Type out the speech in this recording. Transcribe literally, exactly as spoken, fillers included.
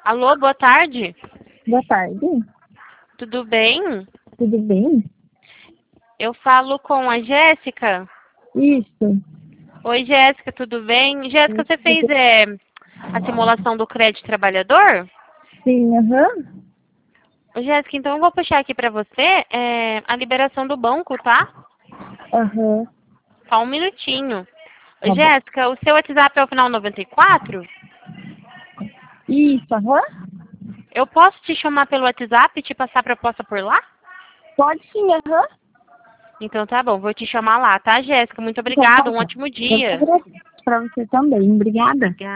Alô, boa tarde. Boa tarde. Tudo bem? Tudo bem? Eu falo com a Jéssica. Isso. Oi, Jéssica, tudo bem? Jéssica, você fez é, a simulação do crédito trabalhador? Sim, aham. Ô, Jéssica, então eu vou puxar aqui pra você é, a liberação do banco, tá? Aham. Só um minutinho. Ô, Tá bom. Jéssica, o seu WhatsApp é o final noventa e quatro? Isso, aham. Eu posso te chamar pelo WhatsApp e te passar a proposta por lá? Pode sim, aham. Então tá bom, vou te chamar lá, tá, Jéssica? Muito Então tá obrigada, um bom. ótimo Eu que dia. agradeço pra você também. Obrigada. Obrigada.